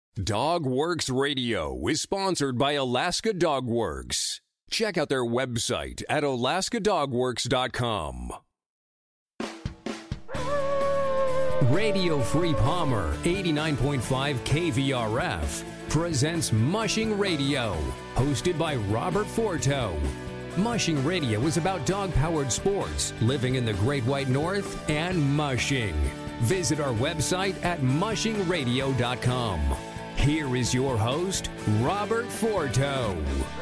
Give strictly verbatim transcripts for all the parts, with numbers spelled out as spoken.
DogWorks Radio is sponsored by Alaska Dog Works. Check out their website at alaska dog works dot com. Radio Free Palmer, eighty-nine point five K V R F, presents Mushing Radio, hosted by Robert Forto. Mushing Radio is about dog-powered sports, living in the Great White North, and mushing. Visit our website at mushing radio dot com. Here is your host, Robert Forto.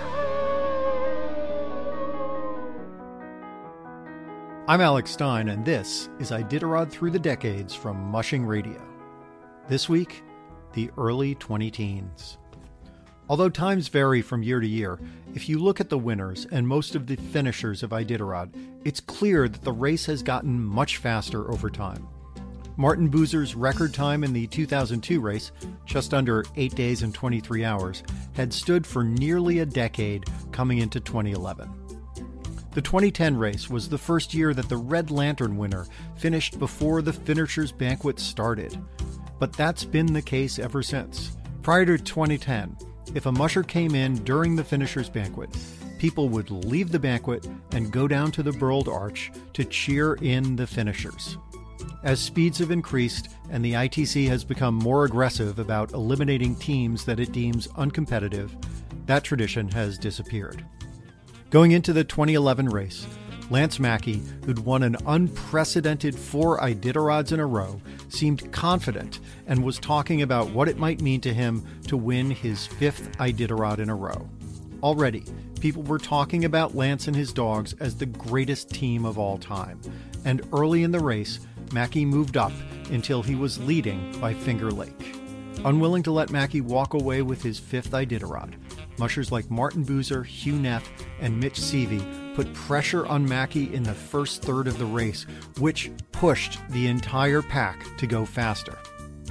I'm Alex Stein, and this is Iditarod Through the Decades from Mushing Radio. This week, the early twenty-teens. Although times vary from year to year, if you look at the winners and most of the finishers of Iditarod, it's clear that the race has gotten much faster over time. Martin Buser's record time in the two thousand two race, just under eight days and twenty-three hours, had stood for nearly a decade coming into twenty eleven. The twenty ten race was the first year that the Red Lantern winner finished before the finishers' banquet started. But that's been the case ever since. Prior to twenty ten, if a musher came in during the finishers' banquet, people would leave the banquet and go down to the Burled Arch to cheer in the finishers. As speeds have increased and the I T C has become more aggressive about eliminating teams that it deems uncompetitive, that tradition has disappeared. Going into the twenty eleven race, Lance Mackey, who'd won an unprecedented four Iditarods in a row, seemed confident and was talking about what it might mean to him to win his fifth Iditarod in a row. Already, people were talking about Lance and his dogs as the greatest team of all time, and early in the race, Mackey moved up until he was leading by Finger Lake. Unwilling to let Mackey walk away with his fifth Iditarod, mushers like Martin Buser, Hugh Neff, and Mitch Seavey put pressure on Mackey in the first third of the race, which pushed the entire pack to go faster.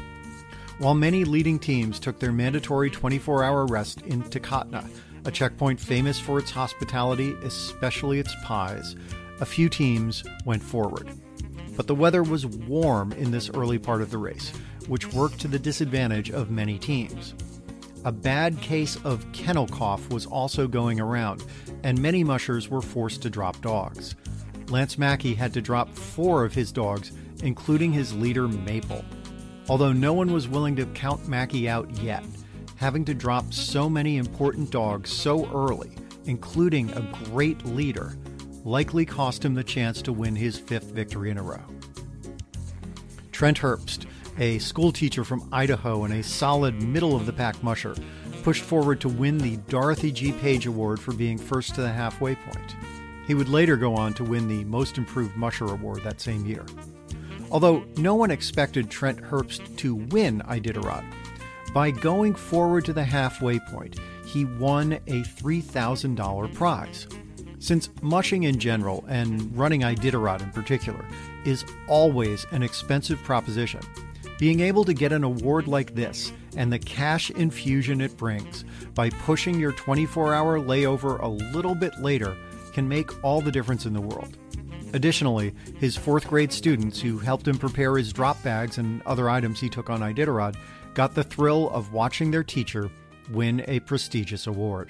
While many leading teams took their mandatory twenty-four hour rest in Takotna, a checkpoint famous for its hospitality, especially its pies, a few teams went forward. But the weather was warm in this early part of the race, which worked to the disadvantage of many teams. A bad case of kennel cough was also going around, and many mushers were forced to drop dogs. Lance Mackey had to drop four of his dogs, including his leader Maple. Although no one was willing to count Mackey out yet, having to drop so many important dogs so early, including a great leader, likely cost him the chance to win his fifth victory in a row. Trent Herbst, a school teacher from Idaho and a solid middle-of-the-pack musher, pushed forward to win the Dorothy G. Page Award for being first to the halfway point. He would later go on to win the Most Improved Musher Award that same year. Although no one expected Trent Herbst to win Iditarod, by going forward to the halfway point, he won a three thousand dollars prize. Since mushing in general, and running Iditarod in particular, is always an expensive proposition, being able to get an award like this and the cash infusion it brings by pushing your twenty-four hour layover a little bit later can make all the difference in the world. Additionally, his fourth grade students who helped him prepare his drop bags and other items he took on Iditarod got the thrill of watching their teacher win a prestigious award.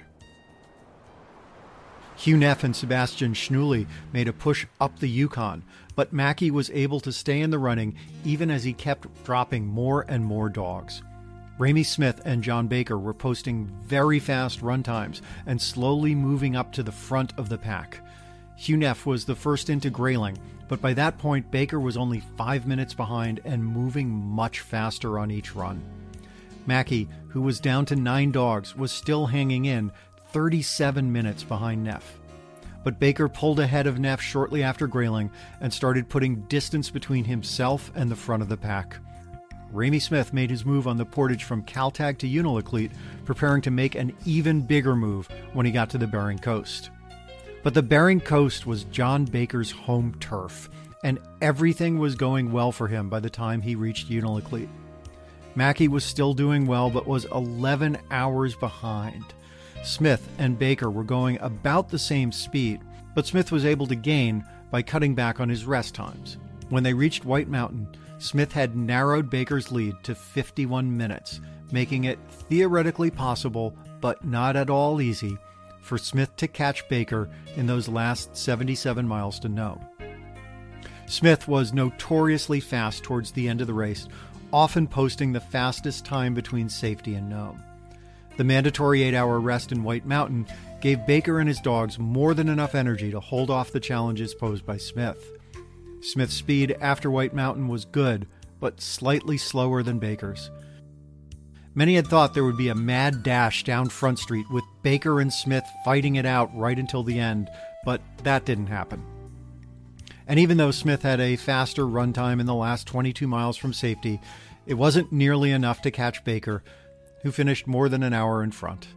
Hugh Neff and Sebastian Schnulle made a push up the Yukon, but Mackey was able to stay in the running even as he kept dropping more and more dogs. Ramey Smith and John Baker were posting very fast run times and slowly moving up to the front of the pack. Hugh Neff was the first into Grayling, but by that point Baker was only five minutes behind and moving much faster on each run. Mackey, who was down to nine dogs, was still hanging in thirty-seven minutes behind Neff. But Baker pulled ahead of Neff shortly after Grayling and started putting distance between himself and the front of the pack. Ramey Smith made his move on the portage from Caltag to Unalakleet, preparing to make an even bigger move when he got to the Bering Coast. But the Bering Coast was John Baker's home turf, and everything was going well for him by the time he reached Unalakleet. Mackey was still doing well, but was eleven hours behind. Smith and Baker were going about the same speed, but Smith was able to gain by cutting back on his rest times. When they reached White Mountain, Smith had narrowed Baker's lead to fifty-one minutes, making it theoretically possible, but not at all easy, for Smith to catch Baker in those last seventy-seven miles to Nome. Smith was notoriously fast towards the end of the race, often posting the fastest time between safety and Nome. The mandatory eight-hour rest in White Mountain gave Baker and his dogs more than enough energy to hold off the challenges posed by Smith. Smith's speed after White Mountain was good, but slightly slower than Baker's. Many had thought there would be a mad dash down Front Street with Baker and Smith fighting it out right until the end, but that didn't happen. And even though Smith had a faster run time in the last twenty-two miles from safety, it wasn't nearly enough to catch Baker, who finished more than an hour in front.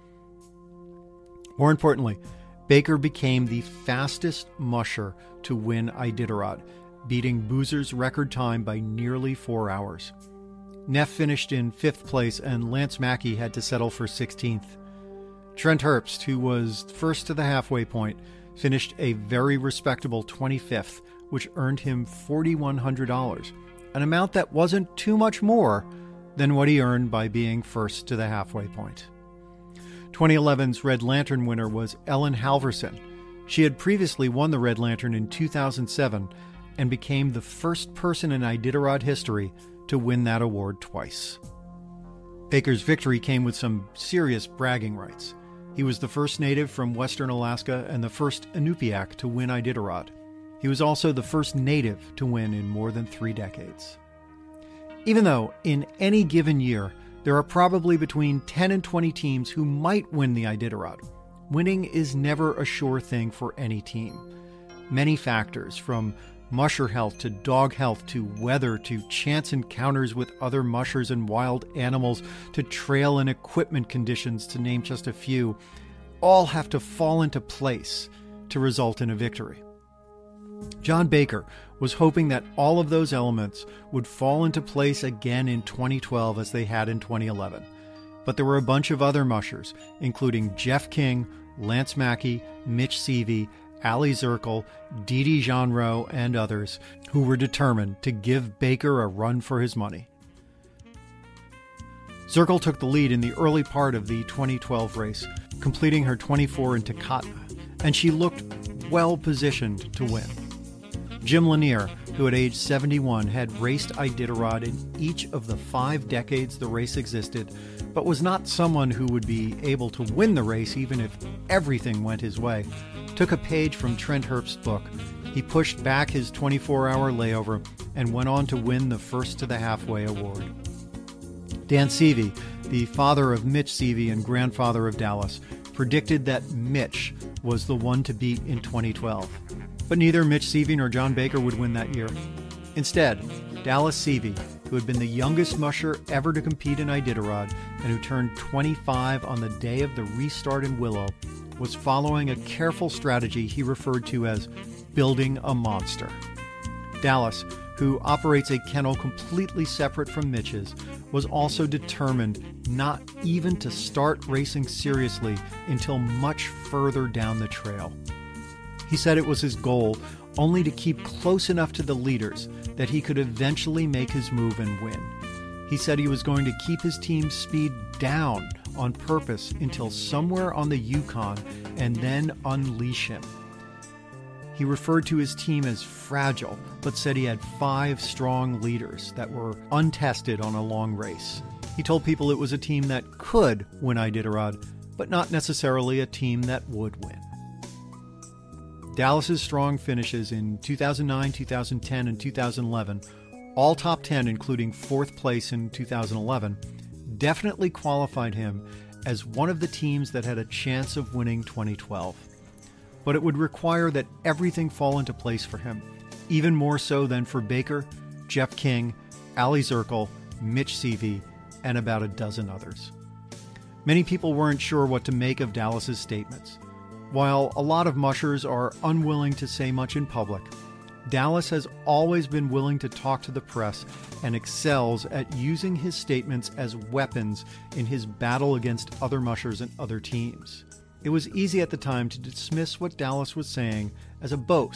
More importantly, Baker became the fastest musher to win Iditarod, beating Boozer's record time by nearly four hours. Neff finished in fifth place, and Lance Mackey had to settle for sixteenth. Trent Herbst, who was first to the halfway point, finished a very respectable twenty-fifth, which earned him four thousand one hundred dollars, an amount that wasn't too much more than what he earned by being first to the halfway point. twenty eleven's Red Lantern winner was Ellen Halverson. She had previously won the Red Lantern in two thousand seven and became the first person in Iditarod history to win that award twice. Baker's victory came with some serious bragging rights. He was the first native from western Alaska and the first Inupiaq to win Iditarod. He was also the first native to win in more than three decades. Even though, in any given year, there are probably between ten and twenty teams who might win the Iditarod, winning is never a sure thing for any team. Many factors, from musher health to dog health to weather to chance encounters with other mushers and wild animals to trail and equipment conditions, to name just a few, all have to fall into place to result in a victory. John Baker was hoping that all of those elements would fall into place again in twenty twelve as they had in twenty eleven. But there were a bunch of other mushers, including Jeff King, Lance Mackey, Mitch Seavey, Ali Zirkle, Dee Dee Jeanreau, and others, who were determined to give Baker a run for his money. Zirkle took the lead in the early part of the twenty twelve race, completing her twenty-four in Takatna, and she looked well-positioned to win. Jim Lanier, who at age seventy-one had raced Iditarod in each of the five decades the race existed, but was not someone who would be able to win the race even if everything went his way, took a page from Trent Herbst's book. He pushed back his twenty-four hour layover and went on to win the First to the Halfway award. Dan Seavey, the father of Mitch Seavey and grandfather of Dallas, predicted that Mitch was the one to beat in twenty twelve. But neither Mitch Seavey nor John Baker would win that year. Instead, Dallas Seavey, who had been the youngest musher ever to compete in Iditarod and who turned twenty-five on the day of the restart in Willow, was following a careful strategy he referred to as building a monster. Dallas, who operates a kennel completely separate from Mitch's, was also determined not even to start racing seriously until much further down the trail. He said it was his goal only to keep close enough to the leaders that he could eventually make his move and win. He said he was going to keep his team's speed down on purpose until somewhere on the Yukon and then unleash him. He referred to his team as fragile, but said he had five strong leaders that were untested on a long race. He told people it was a team that could win Iditarod, but not necessarily a team that would win. Dallas's strong finishes in two thousand nine, two thousand ten, and two thousand eleven, all top ten including fourth place in two thousand eleven, definitely qualified him as one of the teams that had a chance of winning twenty twelve. But it would require that everything fall into place for him, even more so than for Baker, Jeff King, Ali Zirkle, Mitch Seavey, and about a dozen others. Many people weren't sure what to make of Dallas's statements. While a lot of mushers are unwilling to say much in public, Dallas has always been willing to talk to the press and excels at using his statements as weapons in his battle against other mushers and other teams. It was easy at the time to dismiss what Dallas was saying as a boast,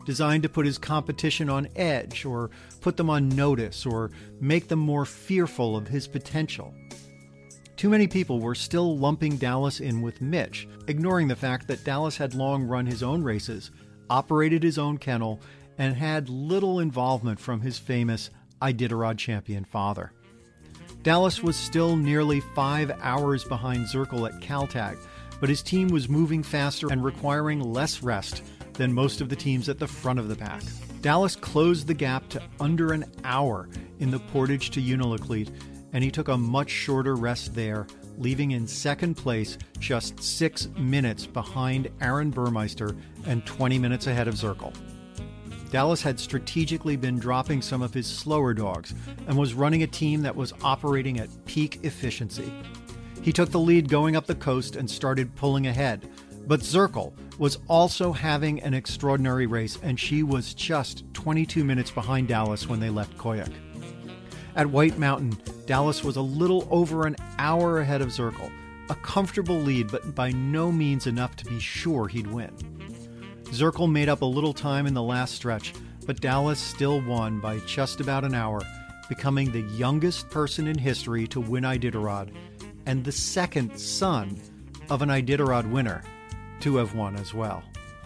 designed to put his competition on edge or put them on notice or make them more fearful of his potential. Too many people were still lumping Dallas in with Mitch, ignoring the fact that Dallas had long run his own races, operated his own kennel, and had little involvement from his famous Iditarod champion father. Dallas was still nearly five hours behind Zirkle at Caltag, but his team was moving faster and requiring less rest than most of the teams at the front of the pack. Dallas closed the gap to under an hour in the Portage to Unalakleet, and he took a much shorter rest there, leaving in second place just six minutes behind Aaron Burmeister and twenty minutes ahead of Zirkle. Dallas had strategically been dropping some of his slower dogs and was running a team that was operating at peak efficiency. He took the lead going up the coast and started pulling ahead, but Zirkle was also having an extraordinary race, and she was just twenty-two minutes behind Dallas when they left Koyuk. At White Mountain, Dallas was a little over an hour ahead of Zirkle, a comfortable lead, but by no means enough to be sure he'd win. Zirkle made up a little time in the last stretch, but Dallas still won by just about an hour, becoming the youngest person in history to win Iditarod and the second son of an Iditarod winner to have won as well.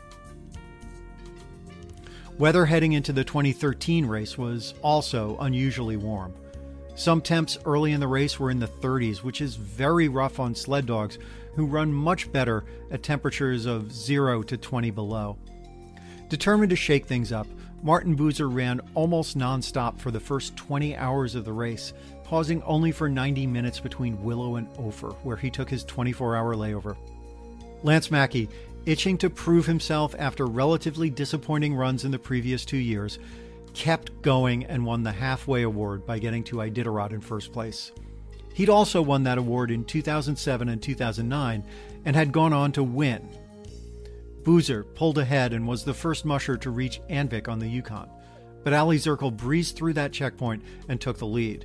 Weather heading into the twenty thirteen race was also unusually warm. Some temps early in the race were in the thirties, which is very rough on sled dogs who run much better at temperatures of zero to twenty below. Determined to shake things up, Martin Buser ran almost nonstop for the first twenty hours of the race, pausing only for ninety minutes between Willow and Ophir, where he took his twenty-four hour layover. Lance Mackey, itching to prove himself after relatively disappointing runs in the previous two years, kept going and won the halfway award by getting to Iditarod in first place. He'd also won that award in two thousand seven and two thousand nine and had gone on to win. Buser pulled ahead and was the first musher to reach Anvik on the Yukon, but Ali Zirkle breezed through that checkpoint and took the lead.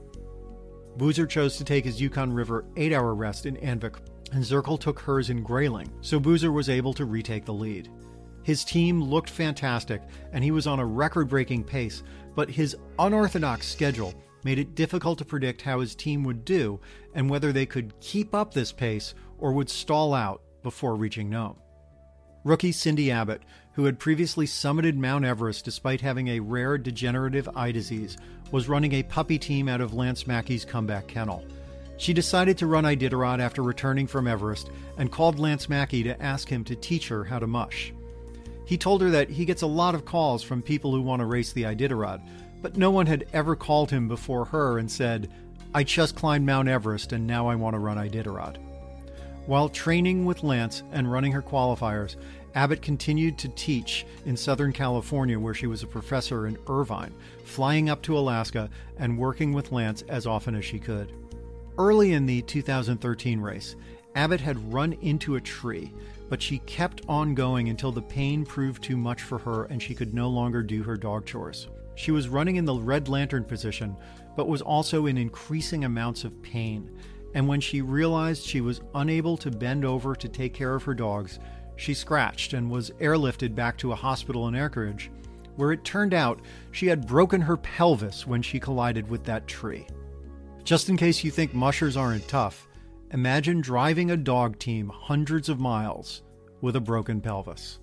Buser chose to take his Yukon River eight hour rest in Anvik, and Zirkle took hers in Grayling, so Buser was able to retake the lead. His team looked fantastic, and he was on a record-breaking pace, but his unorthodox schedule made it difficult to predict how his team would do and whether they could keep up this pace or would stall out before reaching Nome. Rookie Cindy Abbott, who had previously summited Mount Everest despite having a rare degenerative eye disease, was running a puppy team out of Lance Mackey's comeback kennel. She decided to run Iditarod after returning from Everest and called Lance Mackey to ask him to teach her how to mush. He told her that he gets a lot of calls from people who want to race the Iditarod, but no one had ever called him before her and said, "I just climbed Mount Everest and now I want to run Iditarod." While training with Lance and running her qualifiers, Abbott continued to teach in Southern California, where she was a professor in Irvine, flying up to Alaska and working with Lance as often as she could. Early in the two thousand thirteen race, Abbott had run into a tree, but she kept on going until the pain proved too much for her and she could no longer do her dog chores. She was running in the red lantern position, but was also in increasing amounts of pain, and when she realized she was unable to bend over to take care of her dogs, she scratched and was airlifted back to a hospital in Anchorage, where it turned out she had broken her pelvis when she collided with that tree. Just in case you think mushers aren't tough, imagine driving a dog team hundreds of miles with a broken pelvis.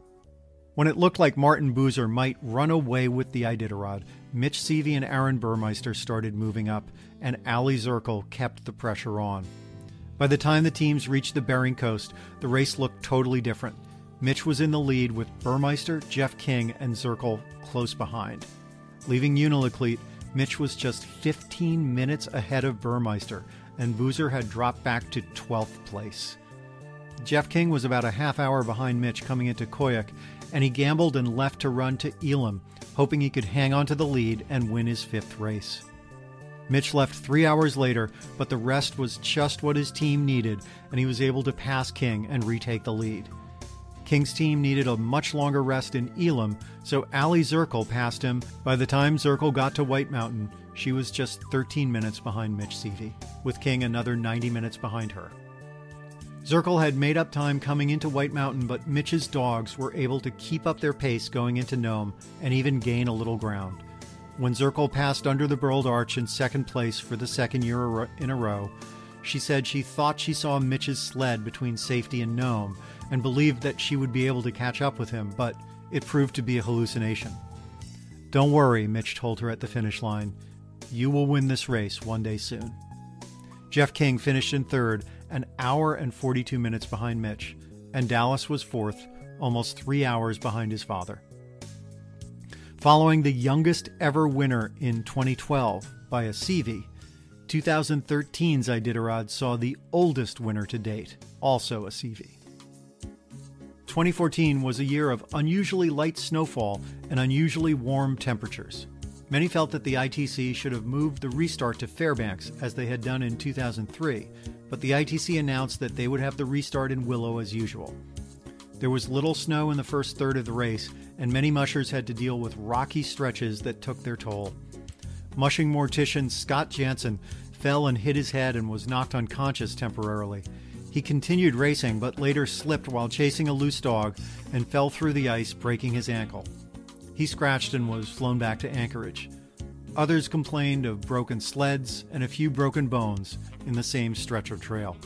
When it looked like Martin Buser might run away with the Iditarod, Mitch Seavey and Aaron Burmeister started moving up, and Ali Zirkle kept the pressure on. By the time the teams reached the Bering Coast, the race looked totally different. Mitch was in the lead with Burmeister, Jeff King, and Zirkle close behind. Leaving Unalakleet, Mitch was just fifteen minutes ahead of Burmeister, and Buser had dropped back to twelfth place. Jeff King was about a half hour behind Mitch coming into Koyuk, and he gambled and left to run to Elam, hoping he could hang on to the lead and win his fifth race. Mitch left three hours later, but the rest was just what his team needed, and he was able to pass King and retake the lead. King's team needed a much longer rest in Elam, so Ali Zirkle passed him. By the time Zirkle got to White Mountain, she was just thirteen minutes behind Mitch Seavey, with King another ninety minutes behind her. Zirkle had made up time coming into White Mountain, but Mitch's dogs were able to keep up their pace going into Nome and even gain a little ground. When Zirkle passed under the Burled Arch in second place for the second year in a row, she said she thought she saw Mitch's sled between Safety and Nome and believed that she would be able to catch up with him, but it proved to be a hallucination. "Don't worry," Mitch told her at the finish line. "You will win this race one day soon." Jeff King finished in third, an hour and forty-two minutes behind Mitch, and Dallas was fourth, almost three hours behind his father. Following the youngest ever winner in twenty twelve by a C V, twenty thirteen's Iditarod saw the oldest winner to date, also a C V. twenty fourteen was a year of unusually light snowfall and unusually warm temperatures. Many felt that the I T C should have moved the restart to Fairbanks as they had done in two thousand three, but the I T C announced that they would have the restart in Willow as usual. There was little snow in the first third of the race, and many mushers had to deal with rocky stretches that took their toll. Mushing mortician Scott Jansen fell and hit his head and was knocked unconscious temporarily. He continued racing, but later slipped while chasing a loose dog and fell through the ice, breaking his ankle. He scratched and was flown back to Anchorage. Others complained of broken sleds and a few broken bones in the same stretch of trail.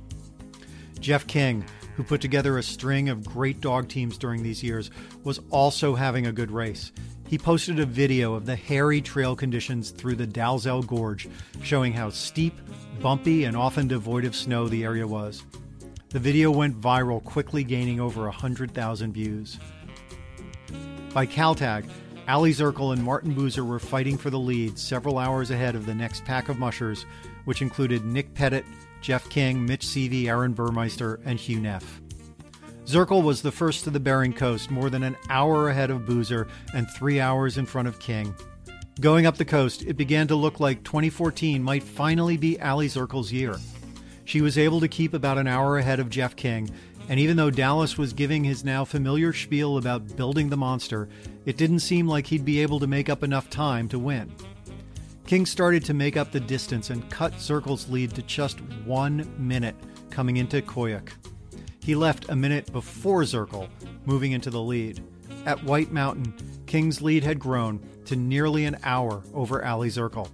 Jeff King, who put together a string of great dog teams during these years, was also having a good race. He posted a video of the hairy trail conditions through the Dalzell Gorge, showing how steep, bumpy, and often devoid of snow the area was. The video went viral, quickly gaining over one hundred thousand views. By Caltag, Ali Zirkle and Martin Buser were fighting for the lead several hours ahead of the next pack of mushers, which included Nick Pettit, Jeff King, Mitch Seavey, Aaron Burmeister, and Hugh Neff. Zirkle was the first to the Bering coast, more than an hour ahead of Buser and three hours in front of King. Going up the coast, it began to look like twenty fourteen might finally be Ali Zirkle's year. She was able to keep about an hour ahead of Jeff King, and even though Dallas was giving his now familiar spiel about building the monster, it didn't seem like he'd be able to make up enough time to win. King started to make up the distance and cut Zirkle's lead to just one minute coming into Koyuk. He left a minute before Zirkle, moving into the lead. At White Mountain, King's lead had grown to nearly an hour over Ali Zirkle.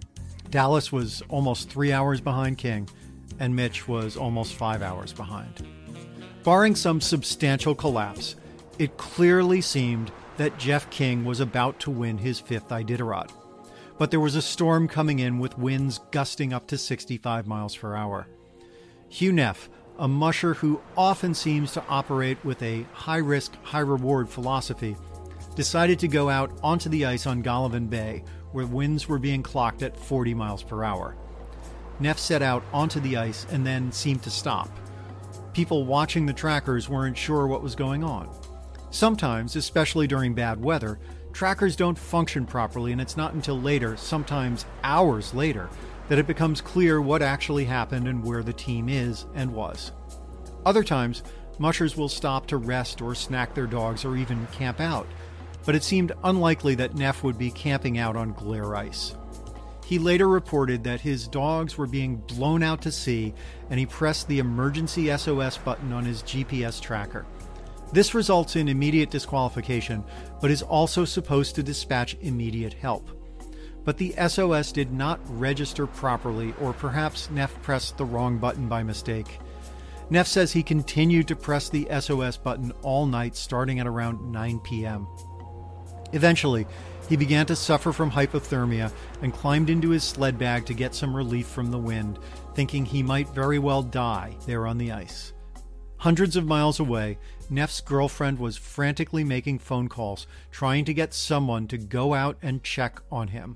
Dallas was almost three hours behind King, and Mitch was almost five hours behind. Barring some substantial collapse, it clearly seemed that Jeff King was about to win his fifth Iditarod. But there was a storm coming in with winds gusting up to sixty-five miles per hour. Hugh Neff, a musher who often seems to operate with a high-risk, high-reward philosophy, decided to go out onto the ice on Golovin Bay, where winds were being clocked at forty miles per hour. Neff set out onto the ice and then seemed to stop. People watching the trackers weren't sure what was going on. Sometimes, especially during bad weather, trackers don't function properly, and it's not until later, sometimes hours later, that it becomes clear what actually happened and where the team is and was. Other times, mushers will stop to rest or snack their dogs or even camp out, but it seemed unlikely that Neff would be camping out on glare ice. He later reported that his dogs were being blown out to sea, and he pressed the emergency S O S button on his G P S tracker. This results in immediate disqualification, but is also supposed to dispatch immediate help. But the S O S did not register properly, or perhaps Neff pressed the wrong button by mistake. Neff says he continued to press the S O S button all night, starting at around nine p.m. Eventually, he began to suffer from hypothermia and climbed into his sled bag to get some relief from the wind, thinking he might very well die there on the ice. Hundreds of miles away, Neff's girlfriend was frantically making phone calls, trying to get someone to go out and check on him.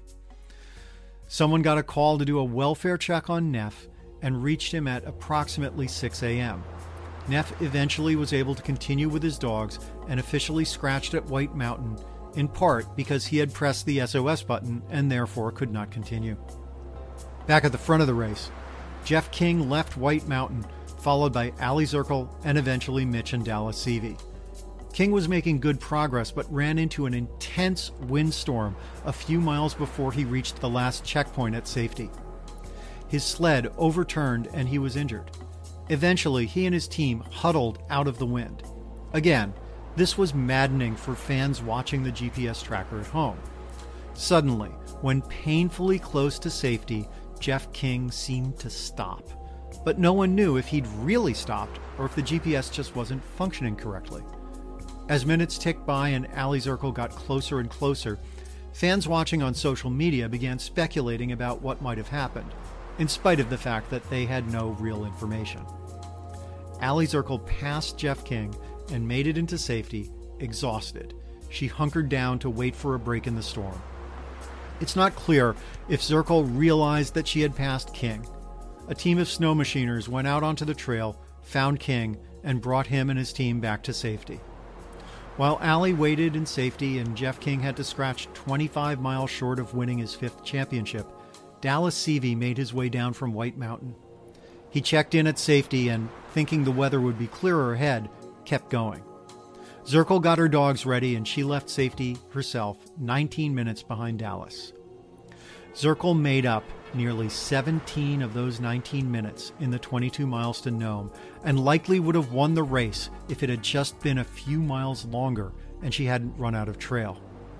Someone got a call to do a welfare check on Neff and reached him at approximately six a.m. Neff eventually was able to continue with his dogs and officially scratched at White Mountain, in part because he had pressed the S O S button and therefore could not continue. Back at the front of the race, Jeff King left White Mountain, followed by Ali Zirkle and eventually Mitch and Dallas Seavey. King was making good progress but ran into an intense windstorm a few miles before he reached the last checkpoint at Safety. His sled overturned and he was injured. Eventually, he and his team huddled out of the wind. Again, this was maddening for fans watching the G P S tracker at home. Suddenly, when painfully close to safety, Jeff King seemed to stop. But no one knew if he'd really stopped or if the G P S just wasn't functioning correctly. As minutes ticked by and Ali Zirkle got closer and closer, fans watching on social media began speculating about what might have happened, in spite of the fact that they had no real information. Ali Zirkle passed Jeff King and made it into safety, exhausted. She hunkered down to wait for a break in the storm. It's not clear if Zirkle realized that she had passed King. A team of snow machiners went out onto the trail, found King, and brought him and his team back to safety. While Ali waited in safety and Jeff King had to scratch twenty-five miles short of winning his fifth championship, Dallas Seavey made his way down from White Mountain. He checked in at safety and, thinking the weather would be clearer ahead, kept going. Zirkle got her dogs ready and she left safety herself nineteen minutes behind Dallas. Zirkle made up nearly seventeen of those nineteen minutes in the twenty-two miles to Nome and likely would have won the race if it had just been a few miles longer and she hadn't run out of trail.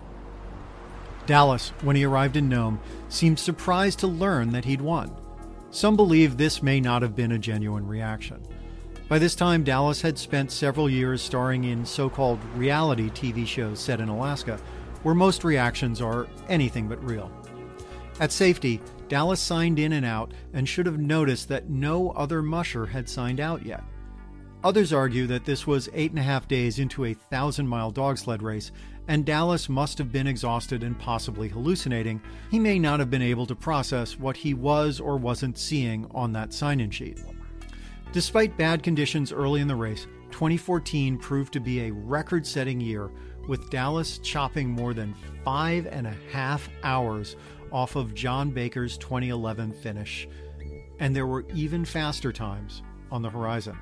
Dallas, when he arrived in Nome, seemed surprised to learn that he'd won. Some believe this may not have been a genuine reaction. By this time, Dallas had spent several years starring in so-called reality T V shows set in Alaska, where most reactions are anything but real. At safety, Dallas signed in and out and should have noticed that no other musher had signed out yet. Others argue that this was eight and a half days into a thousand-mile dog sled race, and Dallas must have been exhausted and possibly hallucinating. He may not have been able to process what he was or wasn't seeing on that sign-in sheet. Despite bad conditions early in the race, twenty fourteen proved to be a record-setting year, with Dallas chopping more than five and a half hours off of John Baker's twenty eleven finish, and there were even faster times on the horizon.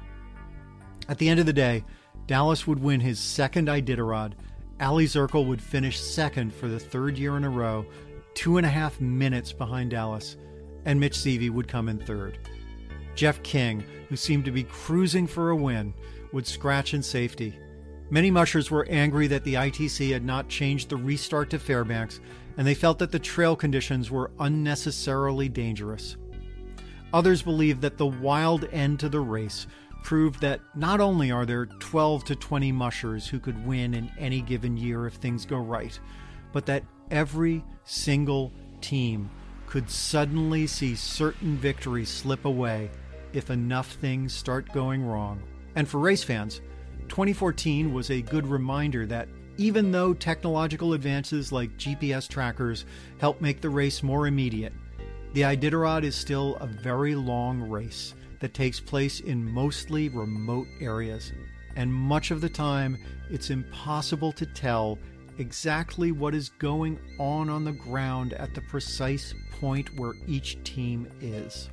At the end of the day, Dallas would win his second Iditarod, Ali Zirkle would finish second for the third year in a row, two and a half minutes behind Dallas, and Mitch Seavey would come in third. Jeff King, who seemed to be cruising for a win, would scratch in safety. Many mushers were angry that the I T C had not changed the restart to Fairbanks, and they felt that the trail conditions were unnecessarily dangerous. Others believed that the wild end to the race proved that not only are there twelve to twenty mushers who could win in any given year if things go right, but that every single team could suddenly see certain victories slip away if enough things start going wrong. And for race fans, twenty fourteen was a good reminder that even though technological advances like G P S trackers help make the race more immediate, the Iditarod is still a very long race that takes place in mostly remote areas, and much of the time it's impossible to tell exactly what is going on on the ground at the precise point where each team is.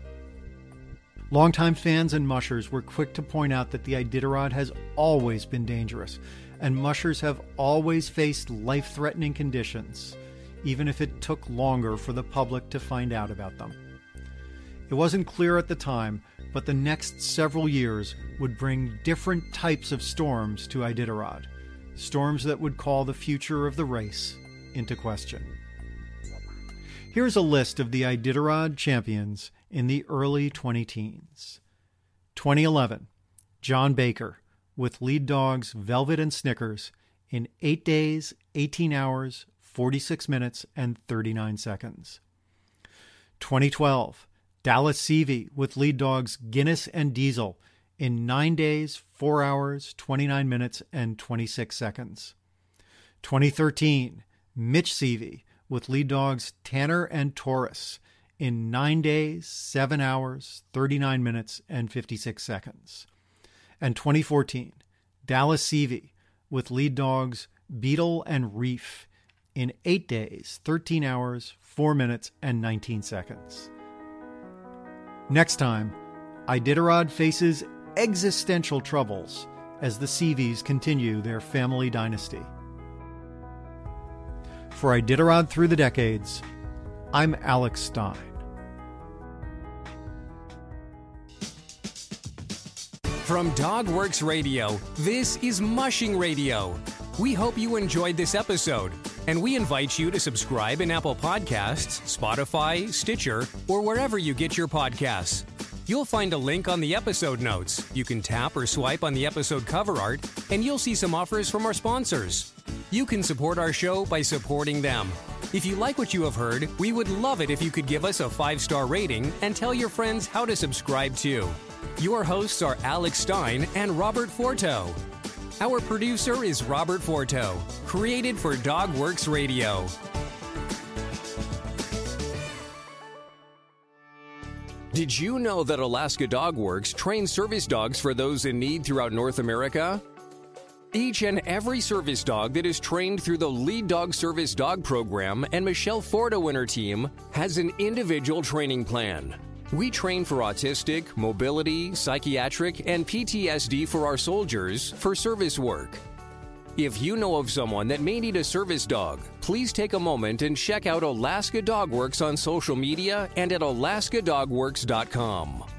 Longtime fans and mushers were quick to point out that the Iditarod has always been dangerous, and mushers have always faced life-threatening conditions, even if it took longer for the public to find out about them. It wasn't clear at the time, but the next several years would bring different types of storms to Iditarod, storms that would call the future of the race into question. Here's a list of the Iditarod champions in the early twenty-teens. twenty eleven, John Baker, with lead dogs Velvet and Snickers, in eight days, eighteen hours, forty-six minutes, and thirty-nine seconds. twenty twelve, Dallas Seavey, with lead dogs Guinness and Diesel, in nine days, four hours, twenty-nine minutes, and twenty-six seconds. twenty thirteen, Mitch Seavey, with lead dogs Tanner and Taurus, in nine days, seven hours, thirty-nine minutes, and fifty-six seconds. And twenty fourteen, Dallas Seavey, with lead dogs Beetle and Reef, in eight days, thirteen hours, four minutes, and nineteen seconds. Next time, Iditarod faces existential troubles as the Seaveys continue their family dynasty. For Iditarod Through the Decades, I'm Alex Stein. From DogWorks Radio, this is Mushing Radio. We hope you enjoyed this episode, and we invite you to subscribe in Apple Podcasts, Spotify, Stitcher, or wherever you get your podcasts. You'll find a link on the episode notes. You can tap or swipe on the episode cover art, and you'll see some offers from our sponsors. You can support our show by supporting them. If you like what you have heard, we would love it if you could give us a five-star rating and tell your friends how to subscribe too. Your hosts are Alex Stein and Robert Forto. Our producer is Robert Forto, created for DogWorks Radio. Did you know that Alaska DogWorks trains service dogs for those in need throughout North America? Each and every service dog that is trained through the Lead Dog Service Dog Program and Michelle Forto and her team has an individual training plan. We train for autistic, mobility, psychiatric, and P T S D for our soldiers for service work. If you know of someone that may need a service dog, please take a moment and check out Alaska DogWorks on social media and at alaska dog works dot com.